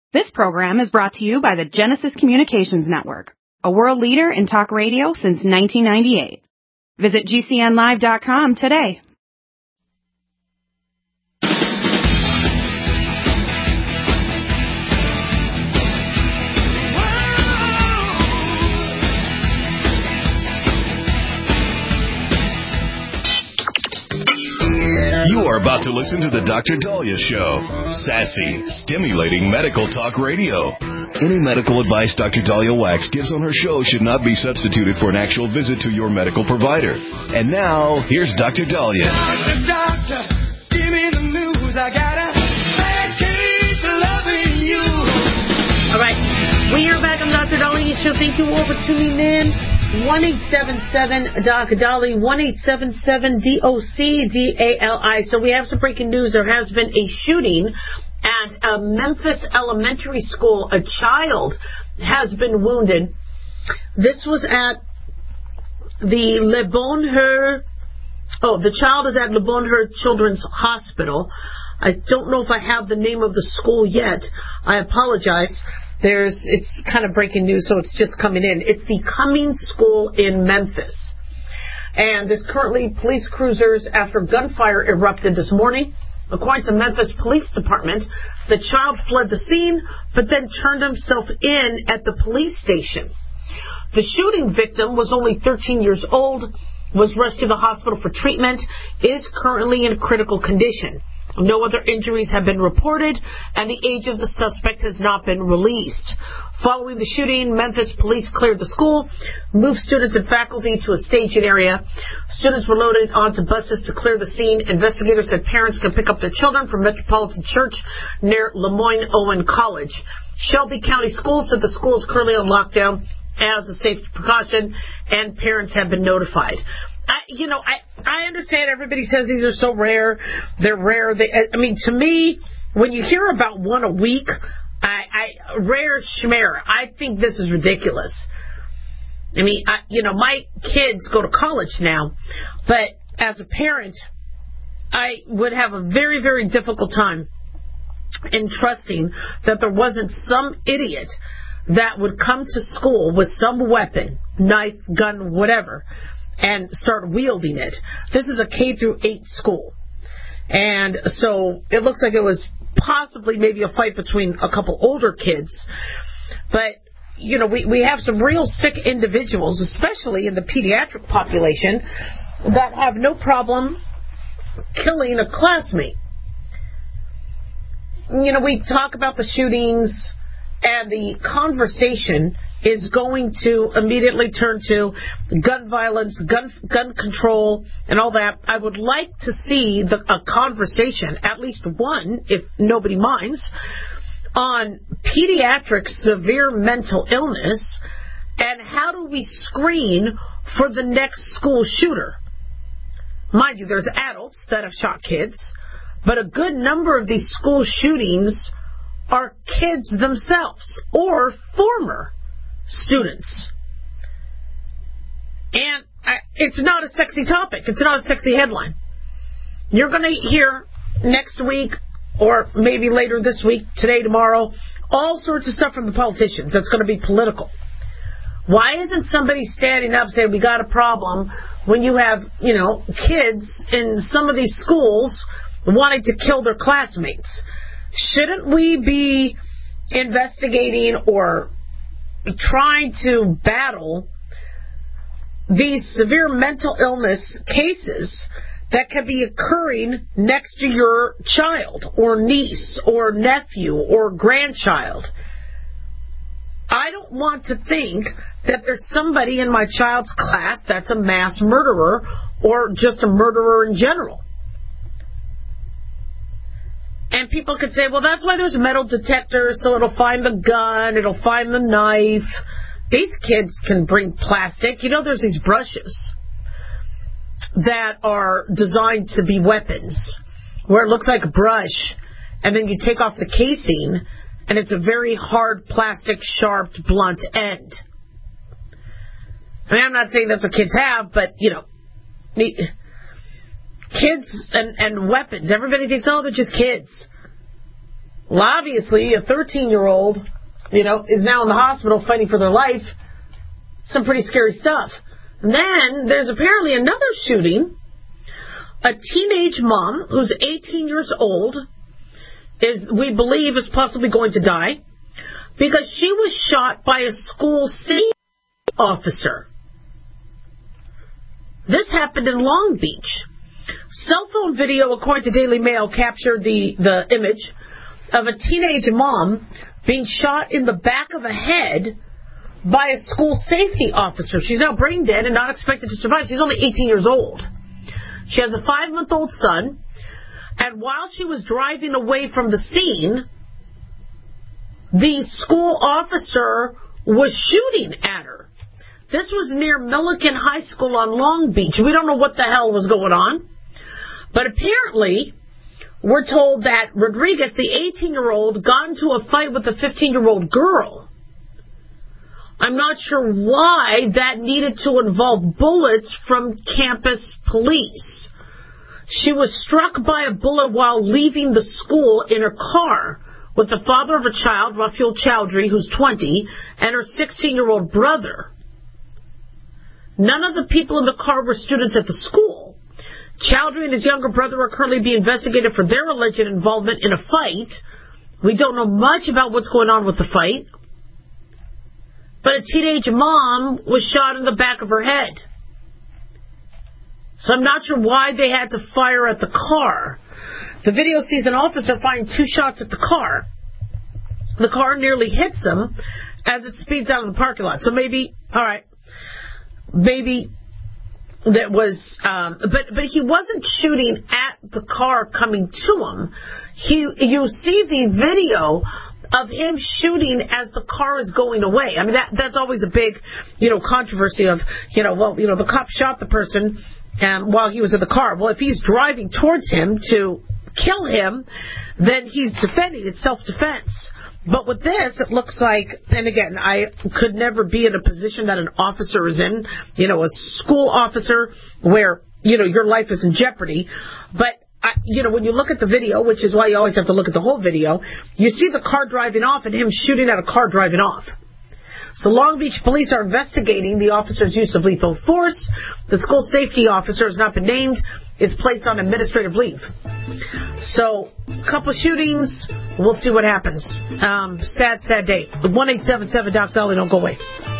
This program is brought to you by the Genesis Communications Network, a world leader in talk radio since 1998. Visit GCNlive.com today. You are about to listen to the Dr. Daliah Show. Sassy, stimulating medical talk radio. Any medical advice Dr. Daliah Wax gives on her show should not be substituted for an actual visit to your medical provider. And now, here's Dr. Daliah. Doctor, give me the news. I got a bad case of loving you. All right. We are back on Dr. Daliah Show. Thank you all for tuning in. 1-877-DOC-DALI, 1-877-DOC-DALI. So we have some breaking news. There has been a shooting at a Memphis elementary school. A child has been wounded. This was at the Le Bonheur. The child is at Le Bonheur Children's Hospital. I don't know if I have the name of the school yet. I apologize. It's kind of breaking news, so it's just coming in. It's the Cummings School in Memphis. And there's currently police cruisers after gunfire erupted this morning. According to Memphis Police Department, the child fled the scene, but then turned himself in at the police station. The shooting victim was only 13 years old, was rushed to the hospital for treatment, is currently in critical condition. No other injuries have been reported, and the age of the suspect has not been released. Following the shooting, Memphis police cleared the school, moved students and faculty to a staging area. Students were loaded onto buses to clear the scene. Investigators said parents can pick up their children from Metropolitan Church near Lemoyne-Owen College. Shelby County Schools said the school is currently on lockdown as a safety precaution, and parents have been notified. I understand everybody says these are so rare. They're rare. To me, when you hear about one a week, rare schmer. I think this is ridiculous. My kids go to college now, but as a parent, I would have a very, very difficult time in trusting that there wasn't some idiot that would come to school with some weapon, knife, gun, whatever, and start wielding it. This is a K-8 school. And so it looks like it was possibly maybe a fight between a couple older kids. But, we have some real sick individuals, especially in the pediatric population, that have no problem killing a classmate. We talk about the shootings, and the conversation is going to immediately turn to gun violence, gun control, and all that. I would like to see a conversation, at least one, if nobody minds, on pediatric severe mental illness and how do we screen for the next school shooter. Mind you, there's adults that have shot kids, but a good number of these school shootings are kids themselves or former students. And it's not a sexy topic. It's not a sexy headline. You're going to hear next week or maybe later this week, today, tomorrow, all sorts of stuff from the politicians that's going to be political. Why isn't somebody standing up saying we got a problem when you have, kids in some of these schools wanting to kill their classmates? Shouldn't we be investigating or trying to battle these severe mental illness cases that could be occurring next to your child or niece or nephew or grandchild? I don't want to think that there's somebody in my child's class that's a mass murderer or just a murderer in general. And people could say, well, that's why there's metal detectors, so it'll find the gun, it'll find the knife. These kids can bring plastic. There's these brushes that are designed to be weapons, where it looks like a brush, and then you take off the casing, and it's a very hard plastic, sharp, blunt end. I'm not saying that's what kids have, but, kids and weapons. Everybody thinks, they're just kids. Well, obviously, a 13-year-old, is now in the hospital fighting for their life. Some pretty scary stuff. And then there's apparently another shooting. A teenage mom who's 18 years old we believe is possibly going to die because she was shot by a school safety officer. This happened in Long Beach. Cell phone video, according to Daily Mail, captured the image of a teenage mom being shot in the back of the head by a school safety officer. She's now brain dead and not expected to survive. She's only 18 years old. She has a 5-month-old son, and while she was driving away from the scene, the school officer was shooting at her. This was near Milliken High School on Long Beach. We don't know what the hell was going on, but apparently we're told that Rodriguez, the 18-year-old, got into a fight with a 15-year-old girl. I'm not sure why that needed to involve bullets from campus police. She was struck by a bullet while leaving the school in her car with the father of a child, Rafael Chowdhury, who's 20, and her 16-year-old brother. None of the people in the car were students at the school. Chowdhury and his younger brother are currently being investigated for their alleged involvement in a fight. We don't know much about what's going on with the fight. But a teenage mom was shot in the back of her head. So I'm not sure why they had to fire at the car. The video sees an officer firing 2 shots at the car. The car nearly hits him as it speeds out of the parking lot. So maybe that was, but he wasn't shooting at the car coming to him. You see the video of him shooting as the car is going away. I mean, that's always a big, controversy of, the cop shot the person while he was in the car. Well, if he's driving towards him to kill him, then he's defending. It's self-defense. But with this, it looks like, and again, I could never be in a position that an officer is in, a school officer where, your life is in jeopardy. But when you look at the video, which is why you always have to look at the whole video, you see the car driving off and him shooting at a car driving off. So Long Beach police are investigating the officer's use of lethal force. The school safety officer has not been named, is placed on administrative leave. So, a couple shootings, we'll see what happens. Sad day. 1-877 Doc Dolly, don't go away.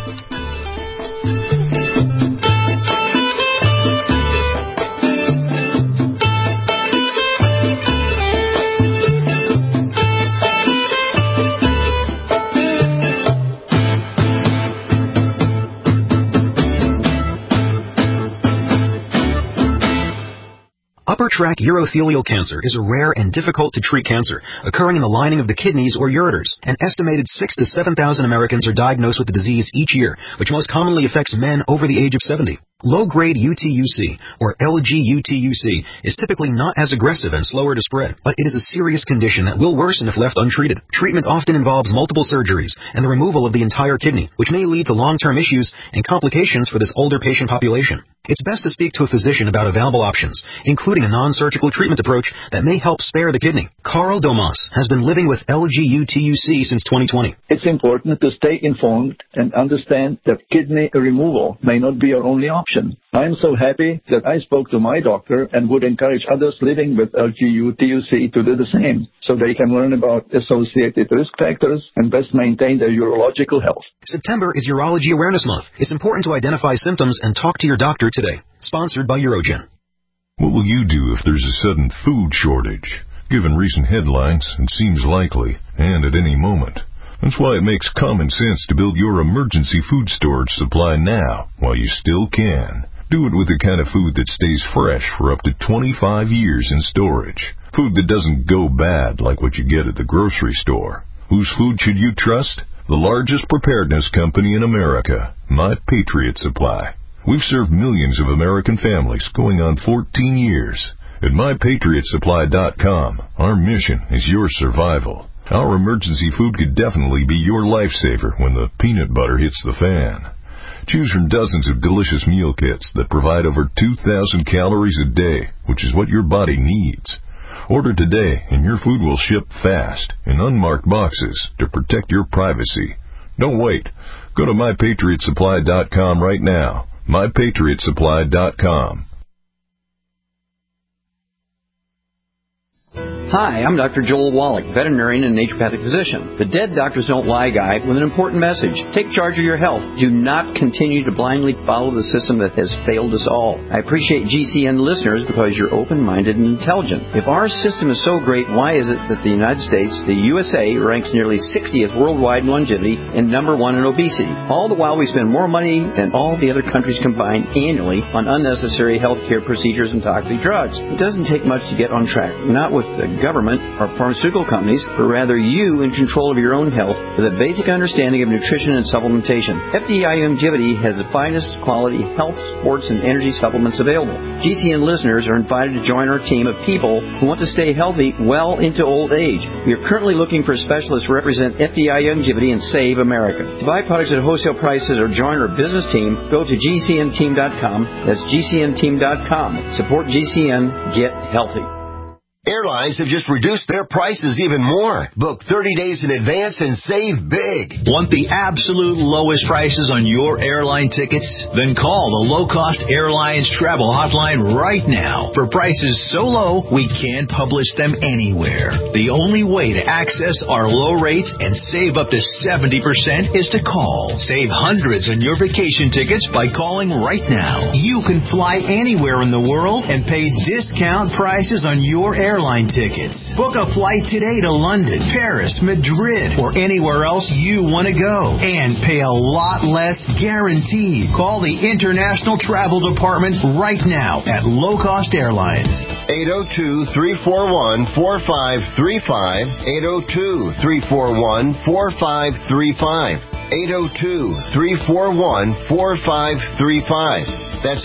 Upper tract urothelial cancer is a rare and difficult to treat cancer occurring in the lining of the kidneys or ureters. An estimated 6,000 to 7,000 Americans are diagnosed with the disease each year, which most commonly affects men over the age of 70. Low-grade UTUC, or LGUTUC, is typically not as aggressive and slower to spread, but it is a serious condition that will worsen if left untreated. Treatment often involves multiple surgeries and the removal of the entire kidney, which may lead to long-term issues and complications for this older patient population. It's best to speak to a physician about available options, including a non-surgical treatment approach that may help spare the kidney. Carl Domas has been living with LGUTUC since 2020. It's important to stay informed and understand that kidney removal may not be your only option. I am so happy that I spoke to my doctor and would encourage others living with LGUTUC to do the same, so they can learn about associated risk factors and best maintain their urological health. September is Urology Awareness Month. It's important to identify symptoms and talk to your doctor today. Sponsored by Urogen. What will you do if there's a sudden food shortage? Given recent headlines, it seems likely, and at any moment. That's why it makes common sense to build your emergency food storage supply now, while you still can. Do it with the kind of food that stays fresh for up to 25 years in storage. Food that doesn't go bad like what you get at the grocery store. Whose food should you trust? The largest preparedness company in America, My Patriot Supply. We've served millions of American families going on 14 years. At MyPatriotSupply.com, our mission is your survival. Our emergency food could definitely be your lifesaver when the peanut butter hits the fan. Choose from dozens of delicious meal kits that provide over 2,000 calories a day, which is what your body needs. Order today and your food will ship fast in unmarked boxes to protect your privacy. Don't wait. Go to MyPatriotSupply.com right now. MyPatriotSupply.com. Hi, I'm Dr. Joel Wallach, veterinarian and naturopathic physician. The Dead Doctors Don't Lie guy with an important message. Take charge of your health. Do not continue to blindly follow the system that has failed us all. I appreciate GCN listeners because you're open-minded and intelligent. If our system is so great, why is it that the United States, the USA, ranks nearly 60th worldwide in longevity and number 1 in obesity? All the while we spend more money than all the other countries combined annually on unnecessary healthcare procedures and toxic drugs. It doesn't take much to get on track. Not with the government or pharmaceutical companies, but rather you in control of your own health with a basic understanding of nutrition and supplementation. FDI Longevity has the finest quality health, sports, and energy supplements available. GCN listeners are invited to join our team of people who want to stay healthy well into old age. We are currently looking for specialists to represent FDI Longevity and Save America. To buy products at wholesale prices or join our business team, go to GCNteam.com. That's GCNteam.com. Support GCN. Get healthy. Airlines have just reduced their prices even more. Book 30 days in advance and save big. Want the absolute lowest prices on your airline tickets? Then call the Low Cost Airlines Travel Hotline right now. For prices so low, we can't publish them anywhere. The only way to access our low rates and save up to 70% is to call. Save hundreds on your vacation tickets by calling right now. You can fly anywhere in the world and pay discount prices on your airline tickets. Book a flight today to London, Paris, Madrid, or anywhere else you want to go. And pay a lot less guaranteed. Call the International Travel Department right now at Low Cost Airlines. 802-341-4535. 802-341-4535. 802-341-4535. That's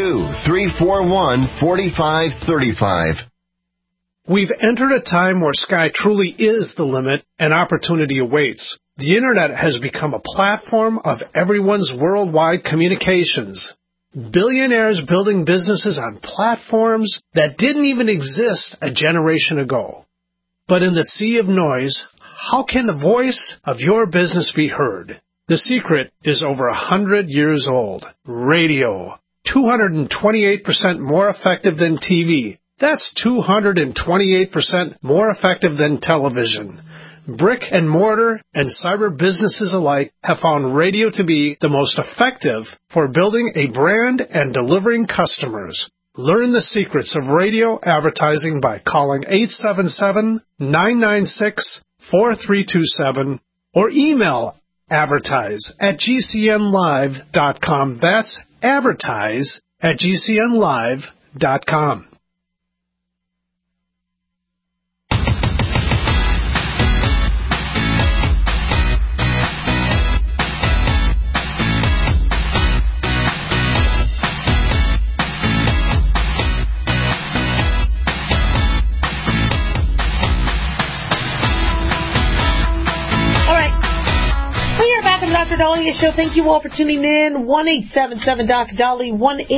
802-341-4535. We've entered a time where sky truly is the limit and opportunity awaits. The Internet has become a platform of everyone's worldwide communications. Billionaires building businesses on platforms that didn't even exist a generation ago. But in the sea of noise, how can the voice of your business be heard? The secret is over 100 years old. Radio. 228% more effective than TV. That's 228% more effective than television. Brick and mortar and cyber businesses alike have found radio to be the most effective for building a brand and delivering customers. Learn the secrets of radio advertising by calling 877-996-4327 or email advertise@gcnlive.com. That's advertise@gcnlive.com. Dr. Dahlia Show. Thank you all for tuning in. 1-877-Dr.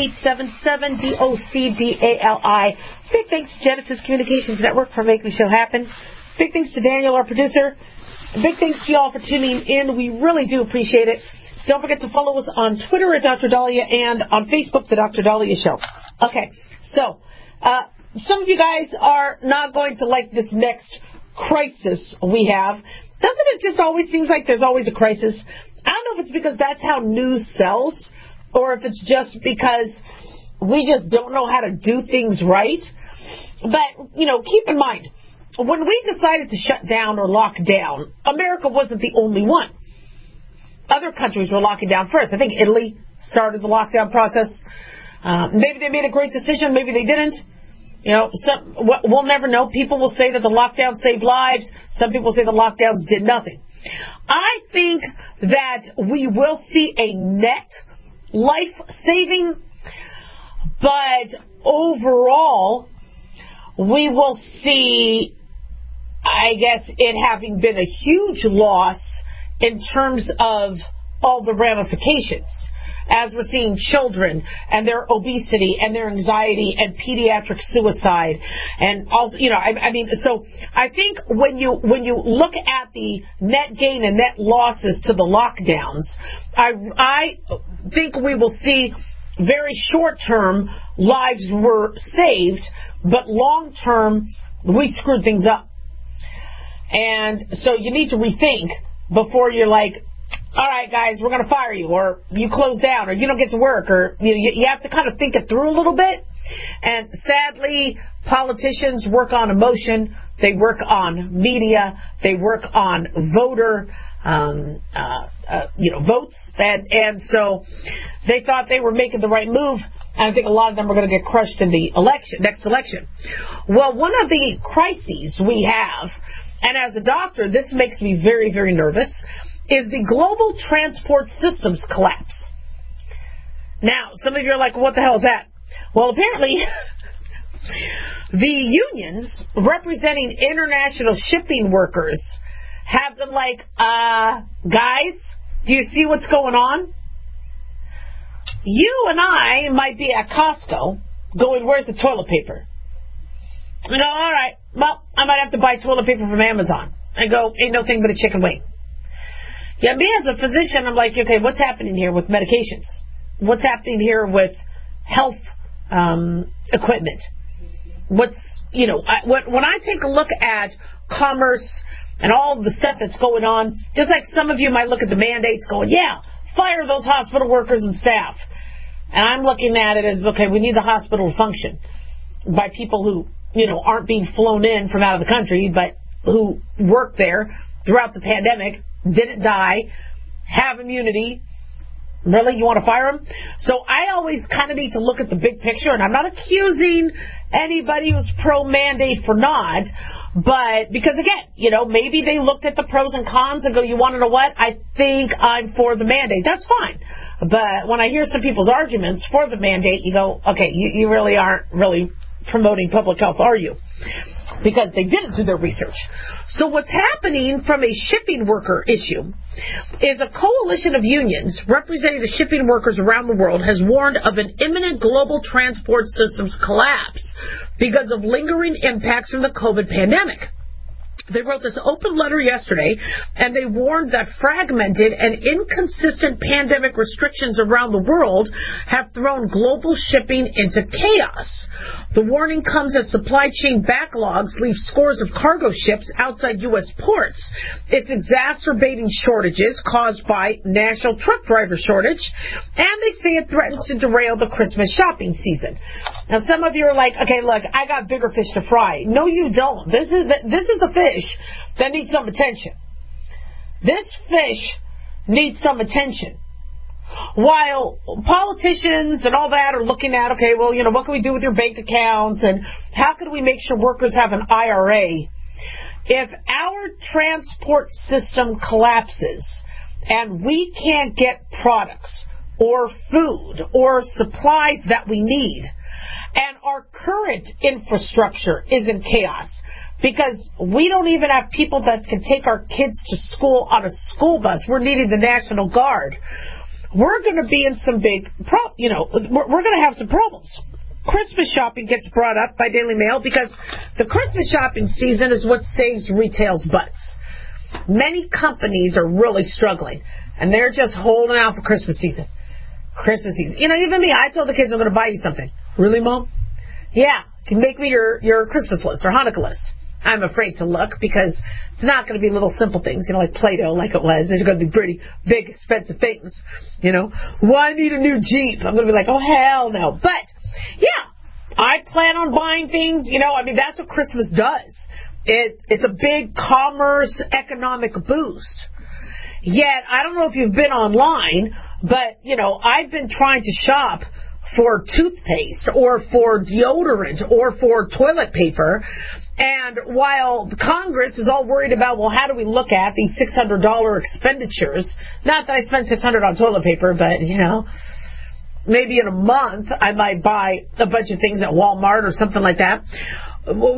1-877-DOCDALI. Big thanks to Genesis Communications Network for making the show happen. Big thanks to Daniel, our producer. Big thanks to you all for tuning in. We really do appreciate it. Don't forget to follow us on Twitter at Dr. Dahlia and on Facebook, The Dr. Dahlia Show. Okay, so some of you guys are not going to like this next crisis we have. Doesn't it just always seems like there's always a crisis? I don't know if it's because that's how news sells or if it's just because we just don't know how to do things right. But, keep in mind, when we decided to shut down or lock down, America wasn't the only one. Other countries were locking down first. I think Italy started the lockdown process. Maybe they made a great decision. Maybe they didn't. We'll never know. People will say that the lockdown saved lives. Some people say the lockdowns did nothing. I think that we will see a net life-saving, but overall, we will see, I guess, it having been a huge loss in terms of all the ramifications. as we're seeing children and their obesity and their anxiety and pediatric suicide. And also, so I think when you look at the net gain and net losses to the lockdowns, I think we will see very short-term lives were saved, but long-term we screwed things up. And so you need to rethink before you're like, all right, guys, we're going to fire you, or you close down, or you don't get to work, or you have to kind of think it through a little bit. And sadly, politicians work on emotion. They work on media. They work on voter votes. And so they thought they were making the right move. And I think a lot of them are going to get crushed in the next election. Well, one of the crises we have, and as a doctor, this makes me very, very nervous, is the global transport systems collapse. Now, some of you are like, what the hell is that? Well, apparently, the unions representing international shipping workers have been like, guys, do you see what's going on? You and I might be at Costco going, where's the toilet paper? I go, all right, well, I might have to buy toilet paper from Amazon. I go, ain't no thing but a chicken wing. Yeah, me as a physician, I'm like, okay, what's happening here with medications? What's happening here with health equipment? When I take a look at commerce and all the stuff that's going on, just like some of you might look at the mandates going, yeah, fire those hospital workers and staff. And I'm looking at it as, okay, we need the hospital to function by people who, aren't being flown in from out of the country, but who work there throughout the pandemic, didn't die, have immunity. Really? You want to fire them? So I always kind of need to look at the big picture, and I'm not accusing anybody who's pro-mandate for not, but because, again, maybe they looked at the pros and cons and go, you want to know what? I think I'm for the mandate. That's fine. But when I hear some people's arguments for the mandate, you go, okay, you really aren't really promoting public health, are you? Because they didn't do their research. So what's happening from a shipping worker issue is a coalition of unions representing the shipping workers around the world has warned of an imminent global transport systems collapse because of lingering impacts from the COVID pandemic. They wrote this open letter yesterday, and they warned that fragmented and inconsistent pandemic restrictions around the world have thrown global shipping into chaos. The warning comes as supply chain backlogs leave scores of cargo ships outside U.S. ports. It's exacerbating shortages caused by national truck driver shortage, and they say it threatens to derail the Christmas shopping season. Now, some of you are like, okay, look, I got bigger fish to fry. No, you don't. This is the fish that needs some attention. This fish needs some attention. While politicians and all that are looking at, okay, well, what can we do with your bank accounts and how can we make sure workers have an IRA? If our transport system collapses and we can't get products or food or supplies that we need, and our current infrastructure is in chaos because we don't even have people that can take our kids to school on a school bus. We're needing the National Guard. We're going to be in some big, we're going to have some problems. Christmas shopping gets brought up by Daily Mail because the Christmas shopping season is what saves retail's butts. Many companies are really struggling, and they're just holding out for Christmas season. Christmas season. Even me, I told the kids I'm going to buy you something. Really, Mom? Yeah. Can you make me your Christmas list or Hanukkah list? I'm afraid to look because it's not going to be little simple things, like Play-Doh like it was. There's going to be pretty big, expensive things, Well, I need a new Jeep. I'm going to be like, oh, hell no. But, yeah, I plan on buying things, that's what Christmas does. It's a big commerce economic boost. Yet, I don't know if you've been online, but, I've been trying to shop for toothpaste or for deodorant or for toilet paper. And while Congress is all worried about, well, how do we look at these $600 expenditures? Not that I spend $600 on toilet paper, but, maybe in a month I might buy a bunch of things at Walmart or something like that. Well,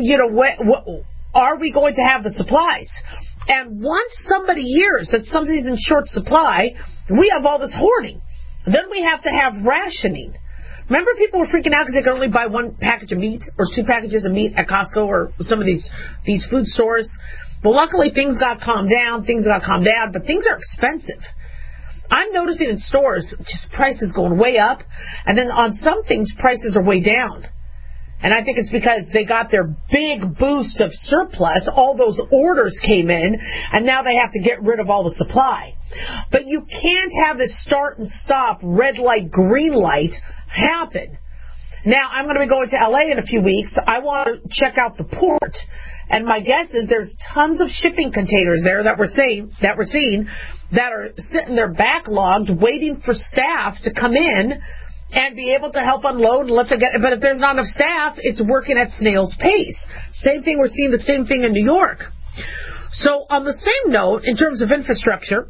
are we going to have the supplies? And once somebody hears that something's in short supply, we have all this hoarding. Then we have to have rationing. Remember, people were freaking out because they could only buy one package of meat or 2 packages of meat at Costco or some of these food stores. Well, luckily, things got calmed down, but things are expensive. I'm noticing in stores, just prices going way up, and then on some things, prices are way down. And I think it's because they got their big boost of surplus, all those orders came in, and now they have to get rid of all the supply. But you can't have this start and stop, red light, green light happen. Now, I'm going to be going to LA in a few weeks. I want to check out the port. And my guess is there's tons of shipping containers there that we're seeing that are sitting there backlogged, waiting for staff to come in and be able to help unload and lift again. But if there's not enough staff, it's working at snail's pace. Same thing, we're seeing the same thing in New York. So on the same note, in terms of infrastructure,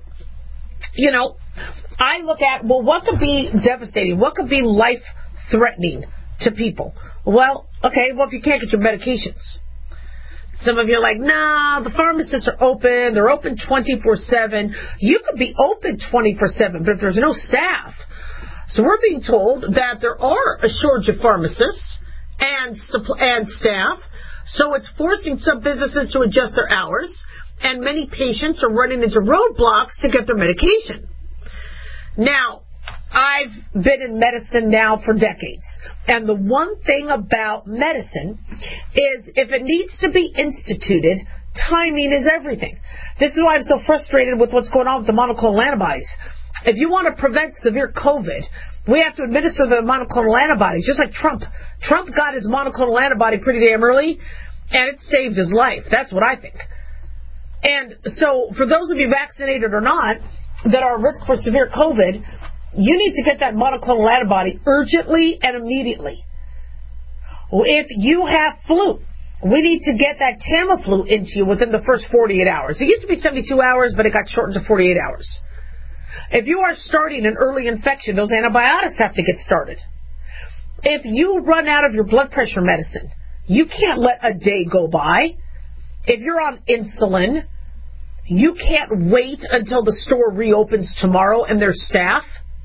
I look at, well, what could be devastating? What could be life-threatening to people? Well, if you can't get your medications. Some of you are like, nah, the pharmacists are open. They're open 24/7. You could be open 24/7, but if there's no staff. So we're being told that there are a shortage of pharmacists and staff, so it's forcing some businesses to adjust their hours, and many patients are running into roadblocks to get their medication. Now, I've been in medicine now for decades, and the one thing about medicine is if it needs to be instituted, timing is everything. This is why I'm so frustrated with what's going on with the monoclonal antibodies. If you want to prevent severe COVID, we have to administer the monoclonal antibodies, just like Trump. Trump got his monoclonal antibody pretty damn early, and it saved his life. That's what I think. And so for those of you vaccinated or not that are at risk for severe COVID, you need to get that monoclonal antibody urgently and immediately. If you have flu, we need to get that Tamiflu into you within the first 48 hours. It used to be 72 hours, but it got shortened to 48 hours. If you are starting an early infection, those antibiotics have to get started. If you run out of your blood pressure medicine, you can't let a day go by. If you're on insulin, you can't wait until the store reopens tomorrow and there's staff.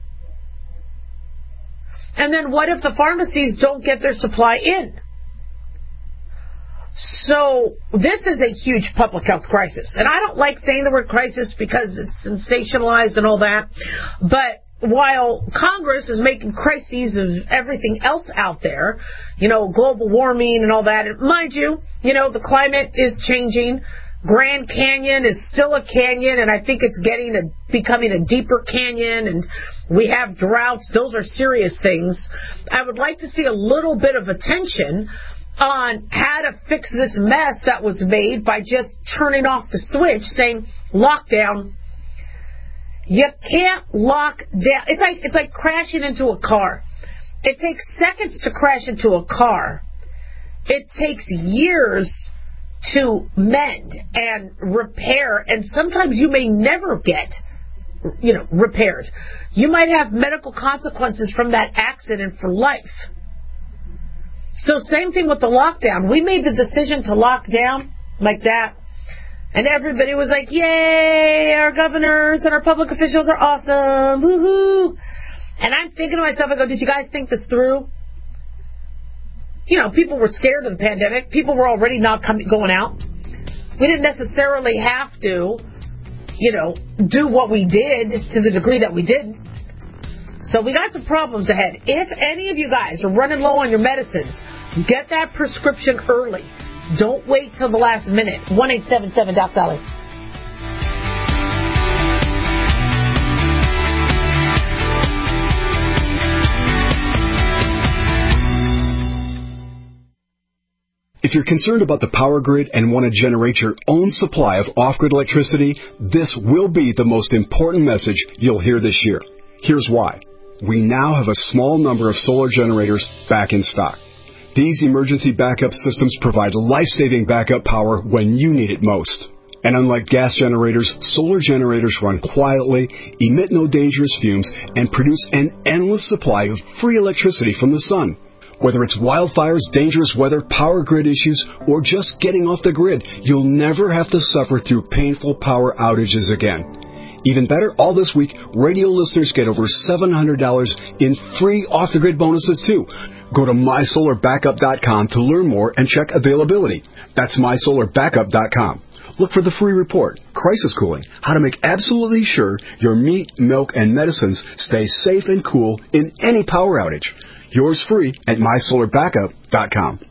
And then what if the pharmacies don't get their supply in? So this is a huge public health crisis. And I don't like saying the word crisis because it's sensationalized and all that. But while Congress is making crises of everything else out there, global warming and all that, and mind you, the climate is changing. Grand Canyon is still a canyon, and I think it's becoming a deeper canyon, and we have droughts. Those are serious things. I would like to see a little bit of attention on how to fix this mess that was made by just turning off the switch, saying lockdown. You can't lock down. It's like crashing into a car. It takes seconds to crash into a car. It takes years to mend and repair, and sometimes you may never get repaired. You might have medical consequences from that accident for life. So same thing with the lockdown. We made the decision to lock down like that, and everybody was like, yay, our governors and our public officials are awesome, woohoo. And I'm thinking to myself, I go, did you guys think this through? People were scared of the pandemic. People were already not going out. We didn't necessarily have to, do what we did to the degree that we did. So we got some problems ahead. If any of you guys are running low on your medicines, get that prescription early. Don't wait till the last minute. 1-877-DOC-DOLLY. If you're concerned about the power grid and want to generate your own supply of off-grid electricity, this will be the most important message you'll hear this year. Here's why. We now have a small number of solar generators back in stock. These emergency backup systems provide life-saving backup power when you need it most. And unlike gas generators, solar generators run quietly, emit no dangerous fumes, and produce an endless supply of free electricity from the sun. Whether it's wildfires, dangerous weather, power grid issues, or just getting off the grid, you'll never have to suffer through painful power outages again. Even better, all this week, radio listeners get over $700 in free off-the-grid bonuses, too. Go to MySolarBackup.com to learn more and check availability. That's MySolarBackup.com. Look for the free report, Crisis Cooling, how to make absolutely sure your meat, milk, and medicines stay safe and cool in any power outage. Yours free at MySolarBackup.com.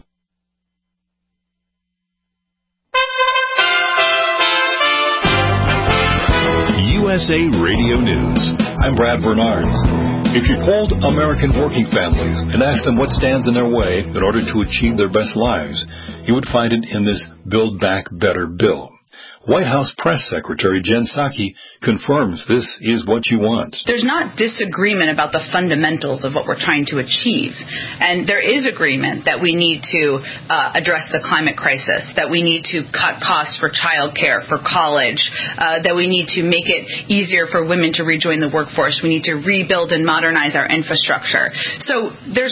USA Radio News. I'm Brad Bernards. If you polled American working families and asked them what stands in their way in order to achieve their best lives, you would find it in this Build Back Better bill. White House Press Secretary Jen Psaki confirms this is what you want. There's not disagreement about the fundamentals of what we're trying to achieve. And there is agreement that we need to address the climate crisis, that we need to cut costs for child care, for college, that we need to make it easier for women to rejoin the workforce. We need to rebuild and modernize our infrastructure. So there's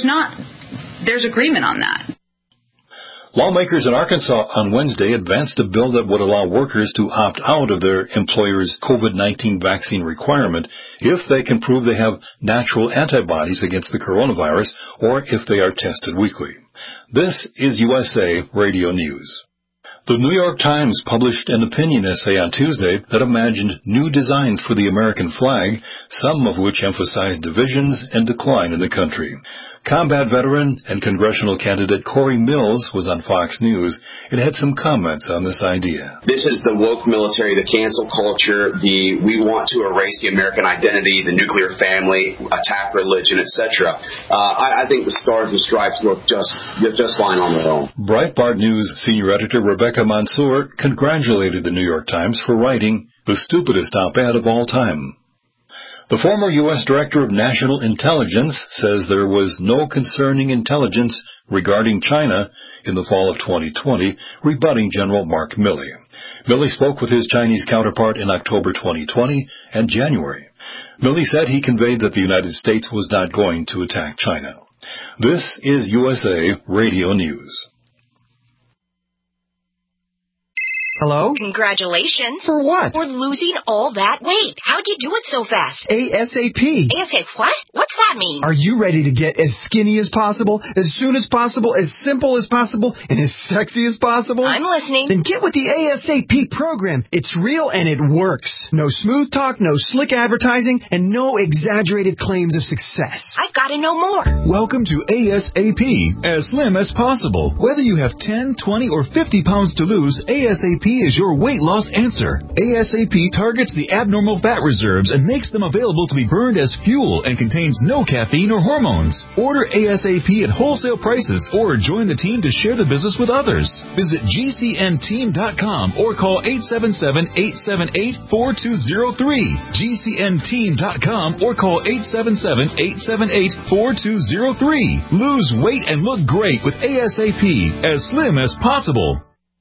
agreement on that. Lawmakers in Arkansas on Wednesday advanced a bill that would allow workers to opt out of their employer's COVID-19 vaccine requirement if they can prove they have natural antibodies against the coronavirus or if they are tested weekly. This is USA Radio News. The New York Times published an opinion essay on Tuesday that imagined new designs for the American flag, some of which emphasized divisions and decline in the country. Combat veteran and congressional candidate Corey Mills was on Fox News and had some comments on this idea. This is the woke military, the cancel culture, we want to erase the American identity, the nuclear family, attack religion, etc. I think the Stars and Stripes look just fine on their own. Breitbart News senior editor Rebecca Mansour congratulated the New York Times for writing the stupidest op-ed of all time. The former U.S. Director of National Intelligence says there was no concerning intelligence regarding China in the fall of 2020, rebutting General Mark Milley. Milley spoke with his Chinese counterpart in October 2020 and January. Milley said he conveyed that the United States was not going to attack China. This is USA Radio News. Hello? Congratulations. For what? For losing all that weight. How'd you do it so fast? ASAP. ASAP what? What's that mean? Are you ready to get as skinny as possible, as soon as possible, as simple as possible, and as sexy as possible? I'm listening. Then get with the ASAP program. It's real and it works. No smooth talk, no slick advertising, and no exaggerated claims of success. I've got to know more. Welcome to ASAP, as slim as possible. Whether you have 10, 20, or 50 pounds to lose, ASAP is your weight loss answer. ASAP targets the abnormal fat reserves and makes them available to be burned as fuel and contains no caffeine or hormones. Order ASAP at wholesale prices or join the team to share the business with others. Visit GCNteam.com or call 877-878-4203. GCNteam.com or call 877-878-4203. Lose weight and look great with ASAP, as slim as possible.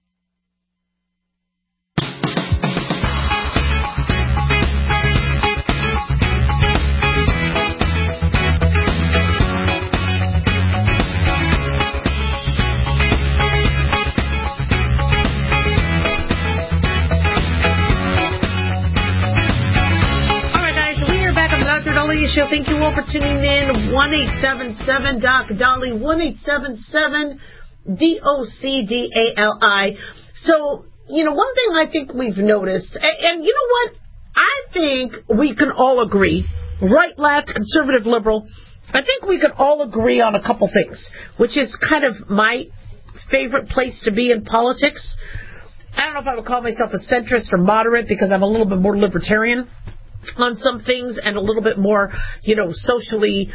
Show. Thank you all for tuning in. 1-877-DOC-DOLLY, 1-877-DOCDALI. So, one thing I think we've noticed, and you know what? I think we can all agree, right, left, conservative, liberal, I think we can all agree on a couple things, which is kind of my favorite place to be in politics. I don't know if I would call myself a centrist or moderate because I'm a little bit more libertarian on some things and a little bit more, socially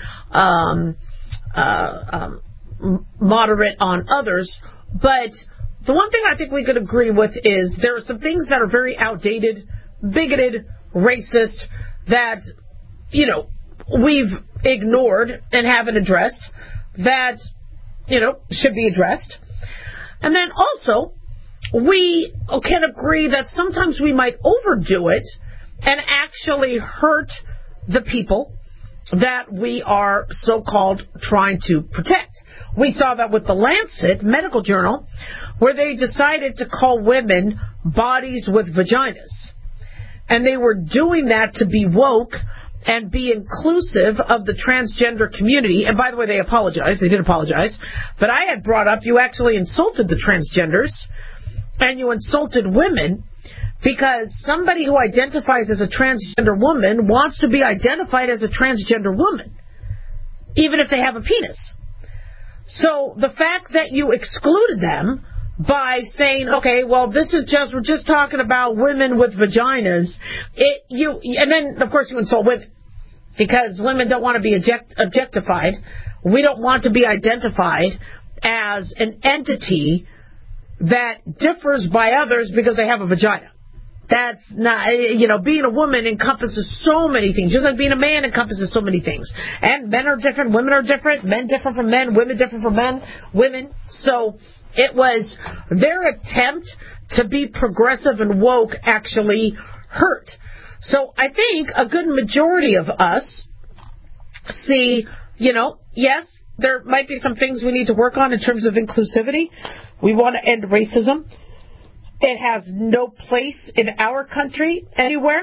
moderate on others. But the one thing I think we could agree with is there are some things that are very outdated, bigoted, racist, that, we've ignored and haven't addressed, that, should be addressed. And then also, we can agree that sometimes we might overdo it and actually hurt the people that we are so-called trying to protect. We saw that with the Lancet medical journal, where they decided to call women bodies with vaginas. And they were doing that to be woke and be inclusive of the transgender community. And by the way, they apologized. They did apologize. But I had brought up, you actually insulted the transgenders and you insulted women because somebody who identifies as a transgender woman wants to be identified as a transgender woman, even if they have a penis. So the fact that you excluded them by saying, okay, well, we're just talking about women with vaginas, and then, of course, you insult women, because women don't want to be objectified. We don't want to be identified as an entity that differs by others because they have a vagina. That's not, being a woman encompasses so many things, just like being a man encompasses so many things. And men are different, women are different, men different from men, women different from women. So it was their attempt to be progressive and woke actually hurt. So I think a good majority of us see, yes, there might be some things we need to work on in terms of inclusivity. We want to end racism. It has no place in our country anywhere.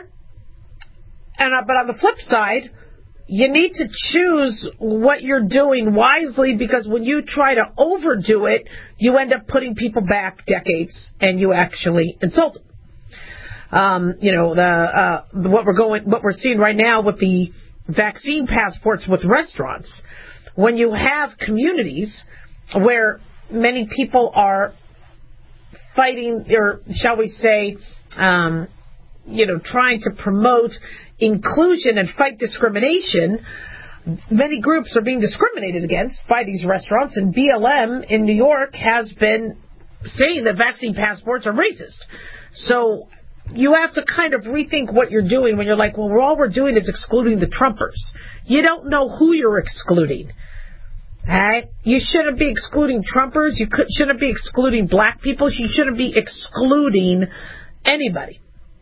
But on the flip side, you need to choose what you're doing wisely, because when you try to overdo it, you end up putting people back decades and you actually insult them. What we're seeing right now with the vaccine passports with restaurants, when you have communities where many people are fighting, or shall we say, trying to promote inclusion and fight discrimination, many groups are being discriminated against by these restaurants, and BLM in New York has been saying that vaccine passports are racist. So you have to kind of rethink what you're doing when you're like, well, all we're doing is excluding the Trumpers. You don't know who you're excluding. Right? You shouldn't be excluding Trumpers. You shouldn't be excluding black people. You shouldn't be excluding anybody.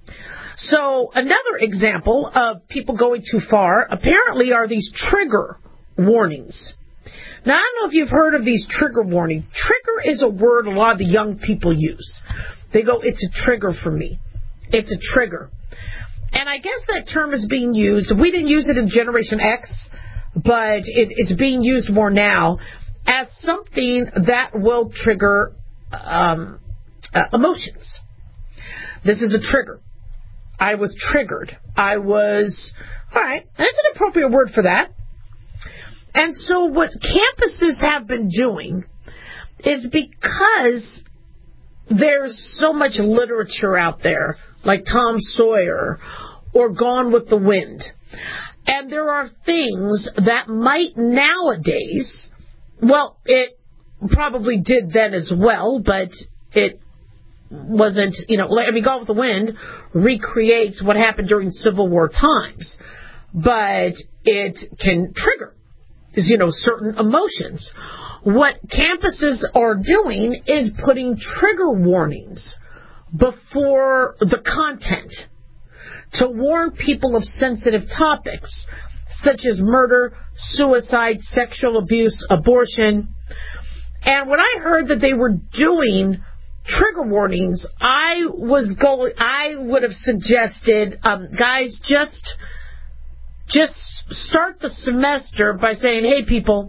So another example of people going too far apparently are these trigger warnings. Now, I don't know if you've heard of these trigger warnings. Trigger is a word a lot of the young people use. They go, it's a trigger for me. It's a trigger. And I guess that term is being used. We didn't use it in Generation X, but it's being used more now as something that will trigger emotions. This is a trigger. I was triggered. All right, that's an appropriate word for that. And so what campuses have been doing is, because there's so much literature out there, like Tom Sawyer or Gone with the Wind, and there are things that might nowadays, well, it probably did then as well, but it wasn't, Gone with the Wind recreates what happened during Civil War times, but it can trigger, certain emotions. What campuses are doing is putting trigger warnings before the content to warn people of sensitive topics such as murder, suicide, sexual abuse, abortion. And when I heard that they were doing trigger warnings, I would have suggested, guys, just start the semester by saying, hey, people,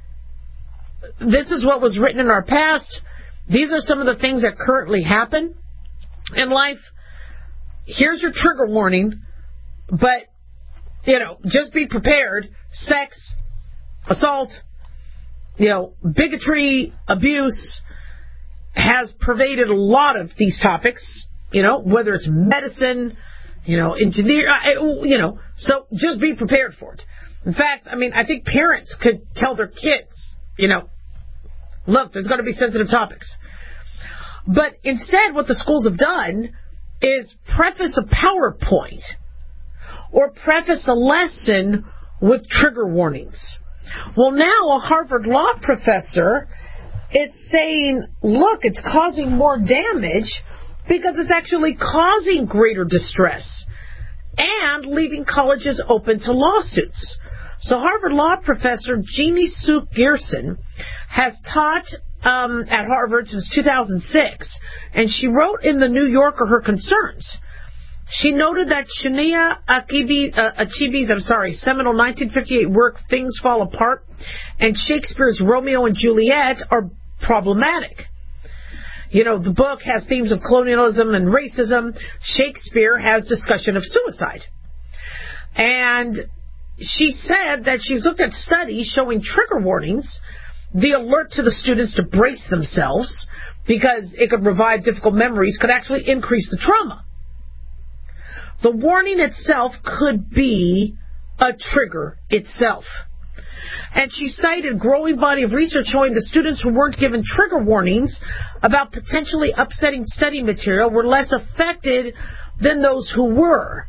this is what was written in our past. These are some of the things that currently happen in life. Here's your trigger warning, but, just be prepared. Sex, assault, bigotry, abuse has pervaded a lot of these topics, whether it's medicine, so just be prepared for it. In fact, I think parents could tell their kids, look, there's going to be sensitive topics. But instead, what the schools have done is preface a PowerPoint or preface a lesson with trigger warnings. Well, now a Harvard law professor is saying, look, it's causing more damage because it's actually causing greater distress and leaving colleges open to lawsuits. So Harvard law professor Jeannie Suk Gerson has taught at Harvard since 2006, and she wrote in the New Yorker her concerns. She noted that Chinua Achebe's seminal 1958 work, Things Fall Apart, and Shakespeare's Romeo and Juliet are problematic. You know, the book has themes of colonialism and racism. Shakespeare has discussion of suicide. And she said that she's looked at studies showing trigger warnings, the alert to the students to brace themselves, because it could revive difficult memories, could actually increase the trauma. The warning itself could be a trigger itself. And she cited a growing body of research showing the students who weren't given trigger warnings about potentially upsetting study material were less affected than those who were.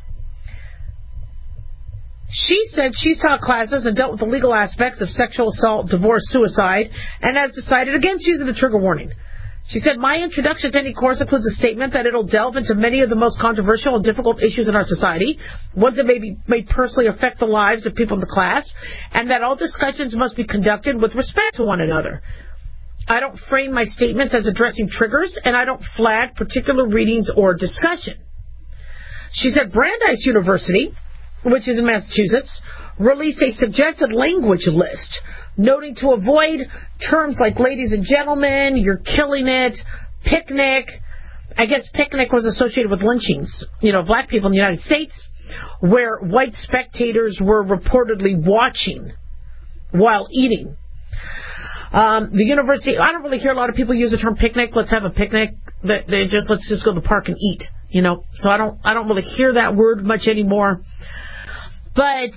She said she's taught classes and dealt with the legal aspects of sexual assault, divorce, suicide, and has decided against using the trigger warning. She said, my introduction to any course includes a statement that it'll delve into many of the most controversial and difficult issues in our society, ones that may personally affect the lives of people in the class, and that all discussions must be conducted with respect to one another. I don't frame my statements as addressing triggers, and I don't flag particular readings or discussion. She said Brandeis University, which is in Massachusetts, released a suggested language list, noting to avoid terms like ladies and gentlemen, you're killing it, picnic. I guess picnic was associated with lynchings, black people in the United States, where white spectators were reportedly watching while eating. The university, I don't really hear a lot of people use the term picnic. Let's have a picnic. Let's just go to the park and eat, So I don't really hear that word much anymore. But,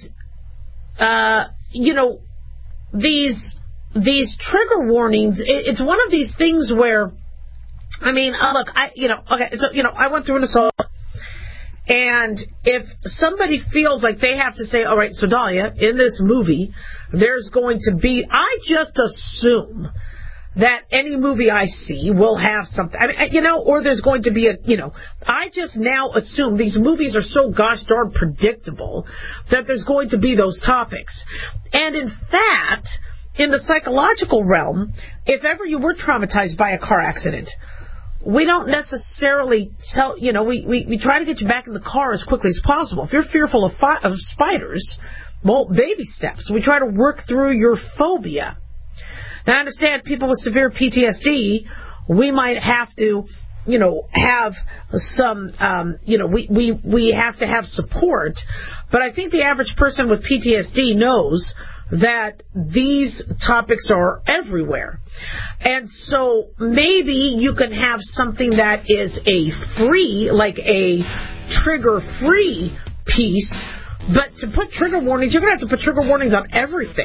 these trigger warnings, it's one of these things where, I went through an assault, and if somebody feels like they have to say, all right, so Dahlia, in this movie, there's going to be, I just assume that any movie I see will have something, or there's going to be I just now assume these movies are so gosh darn predictable that there's going to be those topics. And in fact, in the psychological realm, if ever you were traumatized by a car accident, we don't necessarily tell, we try to get you back in the car as quickly as possible. If you're fearful of spiders, well, baby steps. We try to work through your phobia. Now, I understand people with severe PTSD, we might have to, have some, we have to have support. But I think the average person with PTSD knows that these topics are everywhere. And so maybe you can have something that is like a trigger-free piece, but to put trigger warnings, you're going to have to put trigger warnings on everything.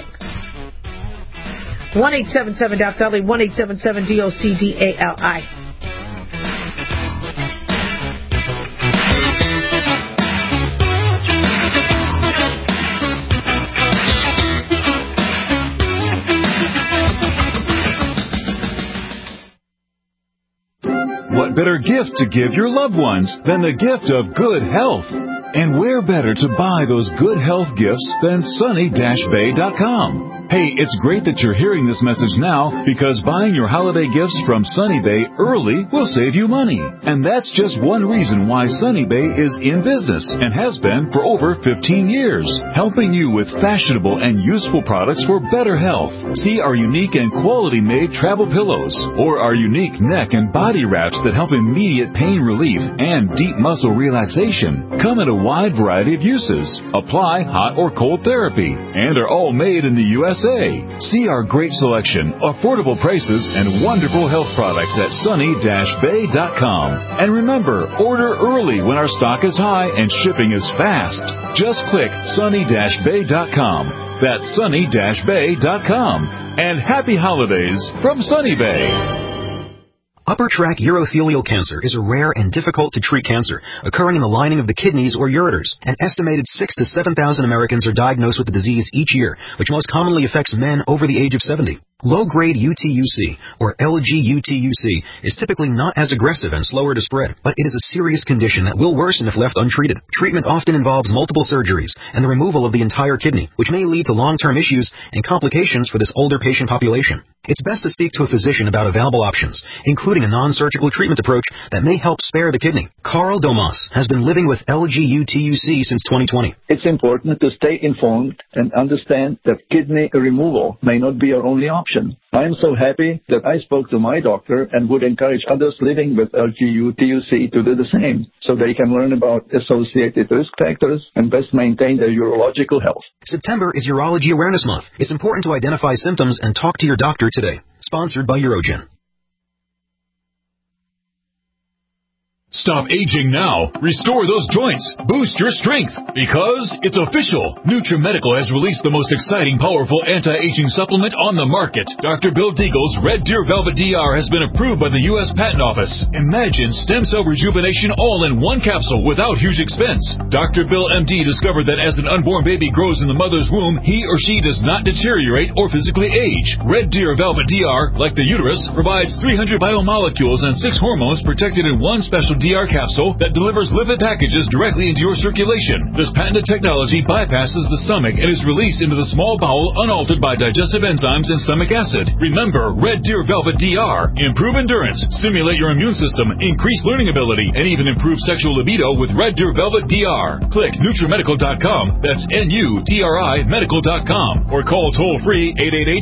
1-877-DOC-DALI, 1-877-DOC-DALI. What better gift to give your loved ones than the gift of good health? And where better to buy those good health gifts than sunny-bay.com? Hey, it's great that you're hearing this message now, because buying your holiday gifts from Sunny Bay early will save you money. And that's just one reason why Sunny Bay is in business and has been for over 15 years, helping you with fashionable and useful products for better health. See our unique and quality-made travel pillows, or our unique neck and body wraps that help immediate pain relief and deep muscle relaxation. Come in a wide variety of uses, apply hot or cold therapy, and are all made in the USA. See our great selection, affordable prices, and wonderful health products at sunny-bay.com. And remember, order early when our stock is high and shipping is fast. Just click sunny-bay.com. That's sunny-bay.com. And happy holidays from Sunny Bay. Upper tract urothelial cancer is a rare and difficult to treat cancer occurring in the lining of the kidneys or ureters. An estimated 6,000 to 7,000 Americans are diagnosed with the disease each year, which most commonly affects men over the age of 70. Low-grade UTUC, or LGUTUC, is typically not as aggressive and slower to spread, but it is a serious condition that will worsen if left untreated. Treatment often involves multiple surgeries and the removal of the entire kidney, which may lead to long-term issues and complications for this older patient population. It's best to speak to a physician about available options, including a non-surgical treatment approach that may help spare the kidney. Carl Domas has been living with LGUTUC since 2020. It's important to stay informed and understand that kidney removal may not be your only option. I am so happy that I spoke to my doctor and would encourage others living with LGUTUC to do the same, so they can learn about associated risk factors and best maintain their urological health. September is Urology Awareness Month. It's important to identify symptoms and talk to your doctor today. Sponsored by Urogen. Stop aging now. Restore those joints. Boost your strength. Because it's official. NutriMedical has released the most exciting, powerful anti-aging supplement on the market. Dr. Bill Deagle's Red Deer Velvet DR has been approved by the U.S. Patent Office. Imagine stem cell rejuvenation all in one capsule without huge expense. Dr. Bill MD discovered that as an unborn baby grows in the mother's womb, he or she does not deteriorate or physically age. Red Deer Velvet DR, like the uterus, provides 300 biomolecules and 6 hormones protected in one special DR capsule that delivers lipid packages directly into your circulation. This patented technology bypasses the stomach and is released into the small bowel unaltered by digestive enzymes and stomach acid. Remember, Red Deer Velvet DR. Improve endurance, stimulate your immune system, increase learning ability, and even improve sexual libido with Red Deer Velvet DR. Click NutriMedical.com, that's NUTRI Medical.com, or call toll-free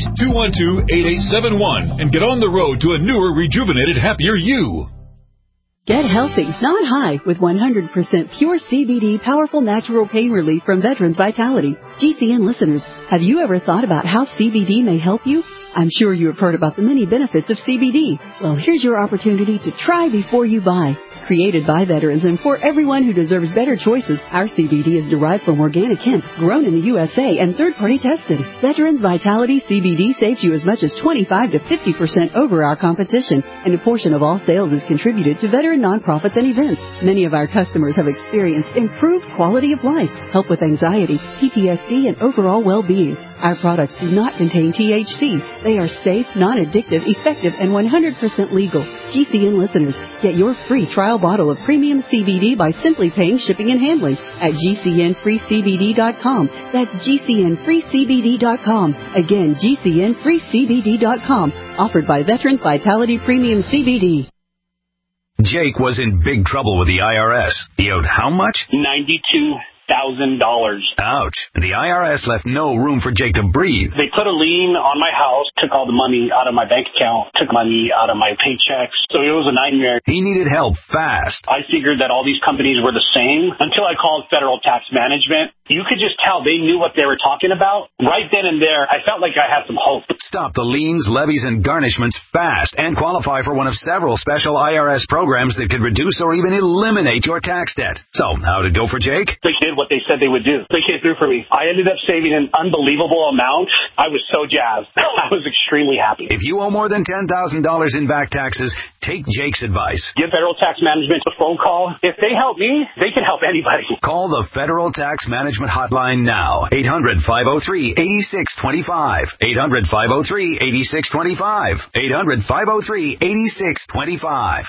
888-212-8871 and get on the road to a newer, rejuvenated, happier you. Get healthy, not high, with 100% pure CBD powerful natural pain relief from Veterans Vitality. GCN listeners, have you ever thought about how CBD may help you? I'm sure you have heard about the many benefits of CBD. Well, here's your opportunity to try before you buy. Created by veterans and for everyone who deserves better choices, our CBD is derived from organic hemp, grown in the USA and third-party tested. Veterans Vitality CBD saves you as much as 25 to 50% over our competition, and a portion of all sales is contributed to veteran nonprofits and events. Many of our customers have experienced improved quality of life, help with anxiety, PTSD, and overall well-being. Our products do not contain THC. They are safe, non-addictive, effective, and 100% legal. GCN listeners, get your free trial bottle of premium CBD by simply paying shipping and handling at GCNFreeCBD.com. That's GCNFreeCBD.com. Again, GCNFreeCBD.com. Offered by Veterans Vitality Premium CBD. Jake was in big trouble with the IRS. He owed how much? $92,000. Ouch. And the IRS left no room for Jake to breathe. They put a lien on my house, took all the money out of my bank account, took money out of my paychecks. So it was a nightmare. He needed help fast. I figured that all these companies were the same until I called Federal Tax Management. You could just tell they knew what they were talking about. Right then and there, I felt like I had some hope. Stop the liens, levies, and garnishments fast and qualify for one of several special IRS programs that could reduce or even eliminate your tax debt. So, how did it go for Jake? They did what they said they would do. They came through for me. I ended up saving an unbelievable amount. I was so jazzed. I was extremely happy. If you owe more than $10,000 in back taxes, take Jake's advice. Give Federal Tax Management a phone call. If they help me, they can help anybody. Call the Federal Tax Management Hotline now. 800-503-8625. 800-503-8625. 800-503-8625.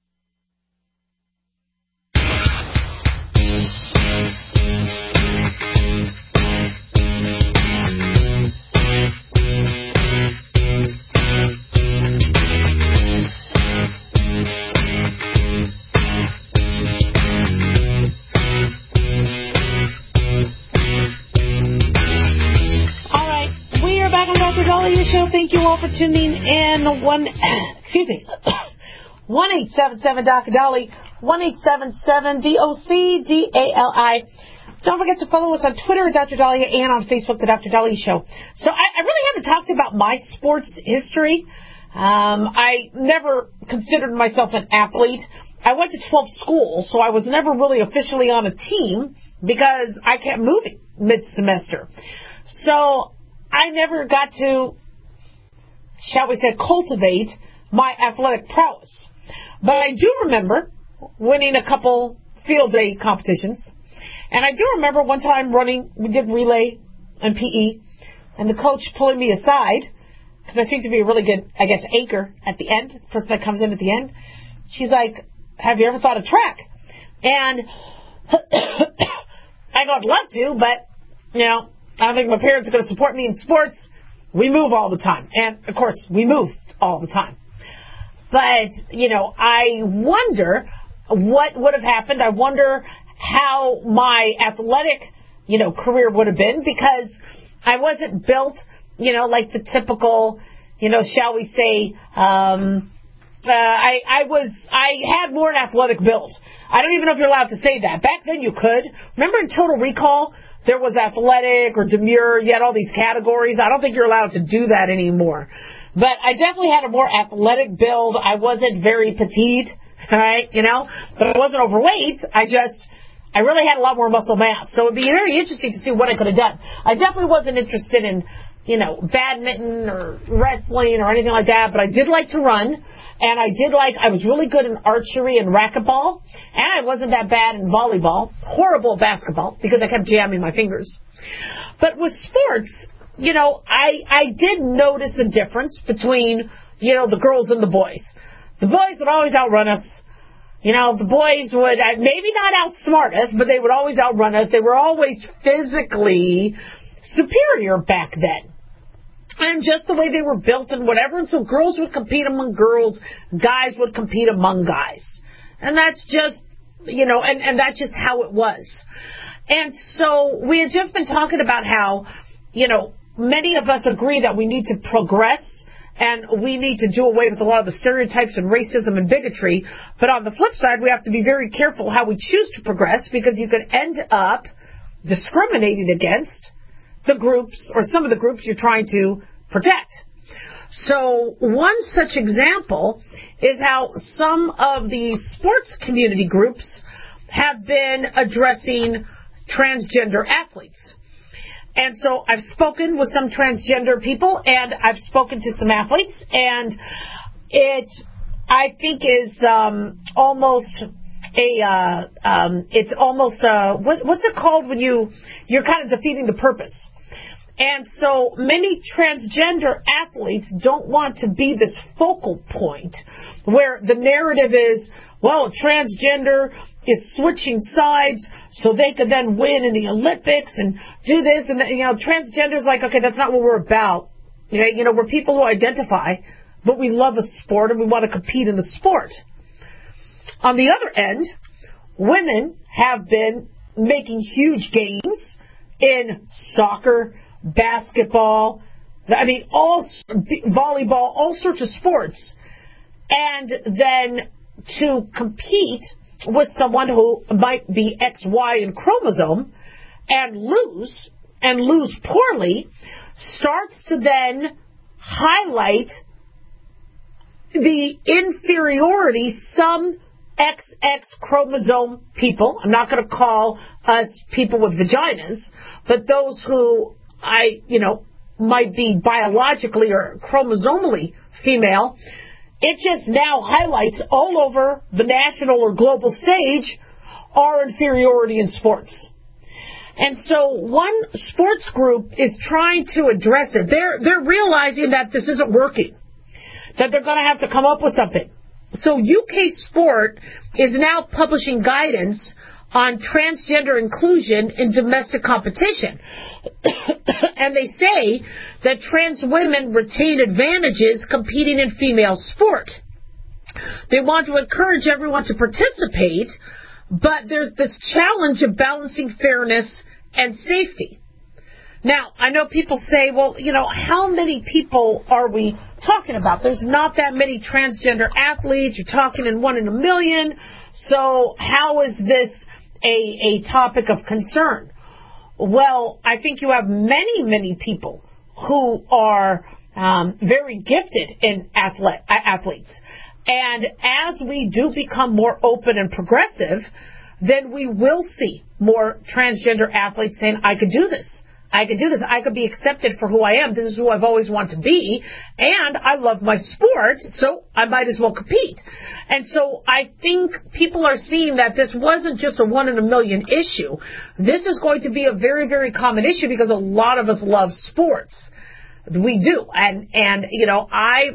Show. Thank you all for tuning in. 1-877 Dolly, 1-877-DOC-DALI. Don't forget to follow us on Twitter at Dr. Dahlia and on Facebook, The Dr. Dahlia Show. So I really haven't talked about my sports history. I never considered myself an athlete. I went to 12 schools, so I was never really officially on a team because I kept moving mid-semester. So I never got to, shall we say, cultivate my athletic prowess. But I do remember winning a couple field day competitions. And I do remember one time running, we did relay and PE, and the coach pulling me aside, because I seemed to be a really good, I guess, anchor at the end, the person that comes in at the end. She's like, have you ever thought of track? And I go, I'd love to, but, I don't think my parents are going to support me in sports. we move all the time. And, of course, we moved all the time. But, I wonder what would have happened. I wonder how my athletic, career would have been, because I wasn't built, like the typical, shall we say, I had more an athletic build. I don't even know if you're allowed to say that. Back then you could. Remember in Total Recall, there was athletic or demure, you had all these categories. I don't think you're allowed to do that anymore. But I definitely had a more athletic build. I wasn't very petite, all right, but I wasn't overweight. I really had a lot more muscle mass. So it would be very interesting to see what I could have done. I definitely wasn't interested in, badminton or wrestling or anything like that, but I did like to run. And I was really good in archery and racquetball, and I wasn't that bad in volleyball. Horrible at basketball, because I kept jamming my fingers. But with sports, I did notice a difference between, the girls and the boys. The boys would always outrun us. The boys would maybe not outsmart us, but they would always outrun us. They were always physically superior back then. And just the way they were built and whatever. And so girls would compete among girls, guys would compete among guys. And that's just, and that's just how it was. And so we had just been talking about how, many of us agree that we need to progress and we need to do away with a lot of the stereotypes and racism and bigotry. But on the flip side, we have to be very careful how we choose to progress, because you could end up discriminating against the groups or some of the groups you're trying to protect. So one such example is how some of the sports community groups have been addressing transgender athletes. And so I've spoken with some transgender people, and I've spoken to some athletes, and it, I think, is almost what's it called when you're kind of defeating the purpose. And so many transgender athletes don't want to be this focal point where the narrative is, well, transgender is switching sides so they could then win in the Olympics and do this. And, transgender is like, okay, that's not what we're about. We're people who identify, but we love a sport and we want to compete in the sport. On the other end, women have been making huge gains in soccer, basketball, volleyball, all sorts of sports. And then to compete with someone who might be XY in chromosome and lose poorly starts to then highlight the inferiority some XX chromosome people, I'm not going to call us people with vaginas, but those who might be biologically or chromosomally female, it just now highlights all over the national or global stage our inferiority in sports. And so one sports group is trying to address it. They're realizing that this isn't working, that they're going to have to come up with something. So UK Sport is now publishing guidance on transgender inclusion in domestic competition. And they say that trans women retain advantages competing in female sport. They want to encourage everyone to participate, but there's this challenge of balancing fairness and safety. Now, I know people say, well, how many people are we talking about? There's not that many transgender athletes. You're talking in 1 in a million. So how is this a topic of concern? Well, I think you have many, many people who are very gifted in athletes. And as we do become more open and progressive, then we will see more transgender athletes saying, I could do this. I could do this. I could be accepted for who I am. This is who I've always wanted to be. And I love my sport, so I might as well compete. And so I think people are seeing that this wasn't just a 1 in a million issue. This is going to be a very, very common issue because a lot of us love sports. We do. And I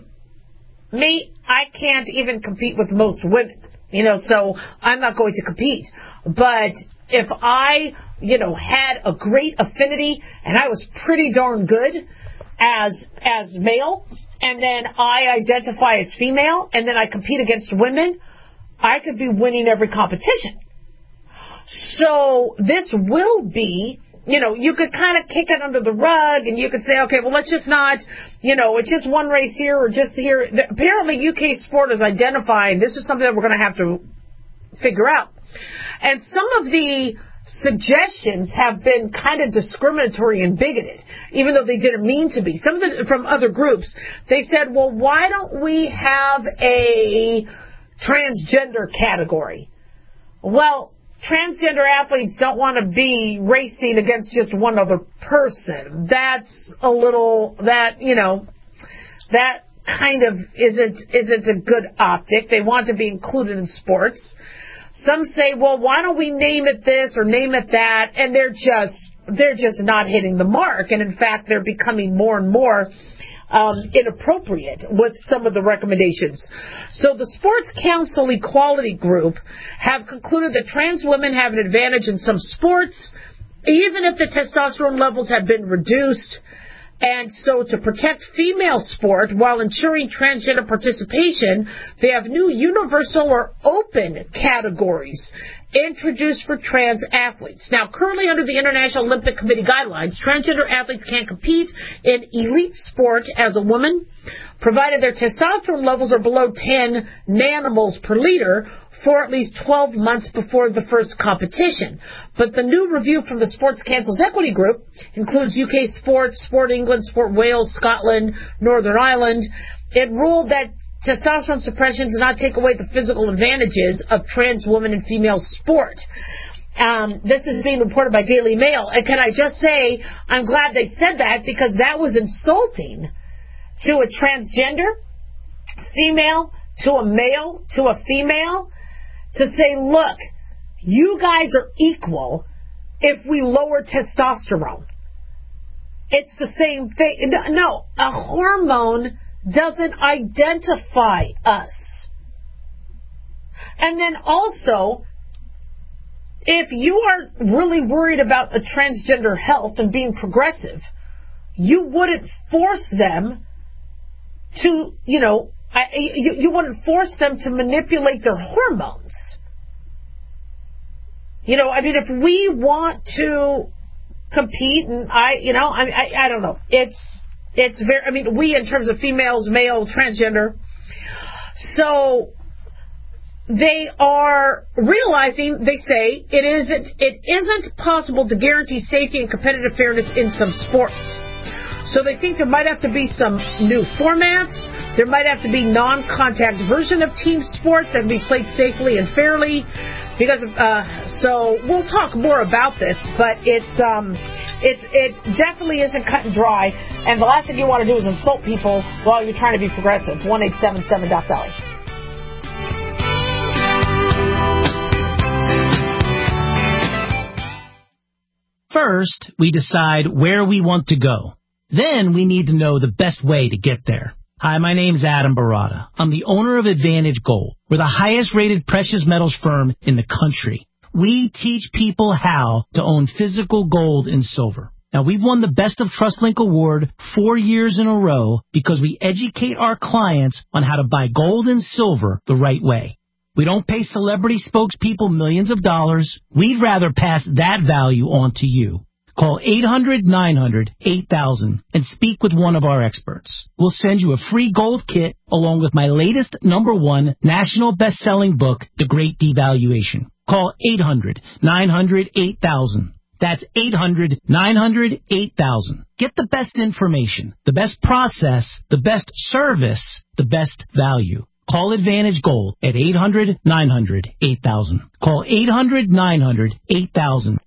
can't even compete with most women, so I'm not going to compete. But if I, had a great affinity and I was pretty darn good, as male, and then I identify as female, and then I compete against women, I could be winning every competition. So this will be, you could kind of kick it under the rug, and you could say, okay, well, let's just not, it's just one race here or just here. Apparently, UK Sport is identifying this is something that we're going to have to figure out. And some of the suggestions have been kind of discriminatory and bigoted, even though they didn't mean to be. Some of them from other groups, they said, well, why don't we have a transgender category? Well, transgender athletes don't want to be racing against just one other person. That's a little, that kind of isn't a good optic. They want to be included in sports. Some say, well, why don't we name it this or name it that? And they're just not hitting the mark. And in fact, they're becoming more and more inappropriate with some of the recommendations. So the Sports Council Equality Group have concluded that trans women have an advantage in some sports, even if the testosterone levels have been reduced. And so to protect female sport while ensuring transgender participation, they have new universal or open categories introduced for trans athletes. Now, currently under the International Olympic Committee guidelines, transgender athletes can't compete in elite sport as a woman, provided their testosterone levels are below 10 nanomoles per liter for at least 12 months before the first competition. But the new review from the Sports Council's Equity Group includes UK Sport, Sport England, Sport Wales, Scotland, Northern Ireland. It ruled that testosterone suppression does not take away the physical advantages of trans women and female sport. This is being reported by Daily Mail. And can I just say, I'm glad they said that, because that was insulting to a transgender female, to a male, to a female, to say, look, you guys are equal if we lower testosterone. It's the same thing. No, a hormone doesn't identify us. And then also, if you are really worried about a transgender health and being progressive, you wouldn't force them to, you wouldn't force them to manipulate their hormones. If we want to compete, and I don't know. It's very, we in terms of females, male, transgender. So they are realizing, they say, it isn't possible to guarantee safety and competitive fairness in some sports. So they think there might have to be some new formats. There might have to be non-contact version of team sports that be played safely and fairly. Because so we'll talk more about this, but it definitely isn't cut and dry. And the last thing you want to do is insult people while you're trying to be progressive. 1-877-DOC-DOLLY. First, we decide where we want to go. Then we need to know the best way to get there. Hi, my name's Adam Barata. I'm the owner of Advantage Gold. We're the highest rated precious metals firm in the country. We teach people how to own physical gold and silver. Now, we've won the Best of TrustLink Award 4 years in a row because we educate our clients on how to buy gold and silver the right way. We don't pay celebrity spokespeople millions of dollars. We'd rather pass that value on to you. Call 800-900-8000 and speak with one of our experts. We'll send you a free gold kit along with my latest #1 national best-selling book, The Great Devaluation. Call 800-900-8000. That's 800-900-8000. Get the best information, the best process, the best service, the best value. Call Advantage Gold at 800-900-8000. Call 800-900-8000.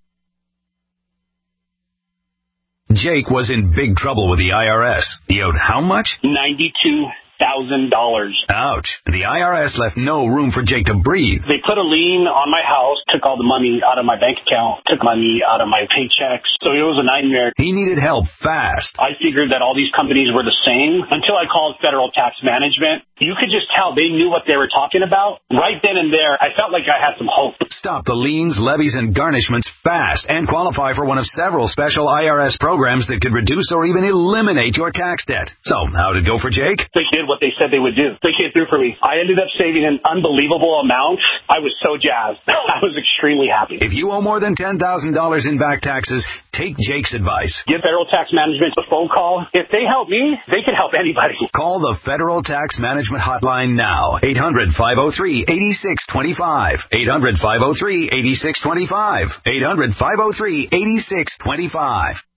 Jake was in big trouble with the IRS. He owed how much? $92,000. Ouch. The IRS left no room for Jake to breathe. They put a lien on my house, took all the money out of my bank account, took money out of my paychecks. So it was a nightmare. He needed help fast. I figured that all these companies were the same until I called Federal Tax Management. You could just tell they knew what they were talking about. Right then and there, I felt like I had some hope. Stop the liens, levies, and garnishments fast and qualify for one of several special IRS programs that could reduce or even eliminate your tax debt. So, how did it go for Jake? They did what they said they would do. They came through for me. I ended up saving an unbelievable amount. I was so jazzed. I was extremely happy. If you owe more than $10,000 in back taxes, take Jake's advice. Give Federal Tax Management a phone call. If they help me, they can help anybody. Call the Federal Tax Management Hotline now. 800-503-8625. 800-503-8625. 800-503-8625.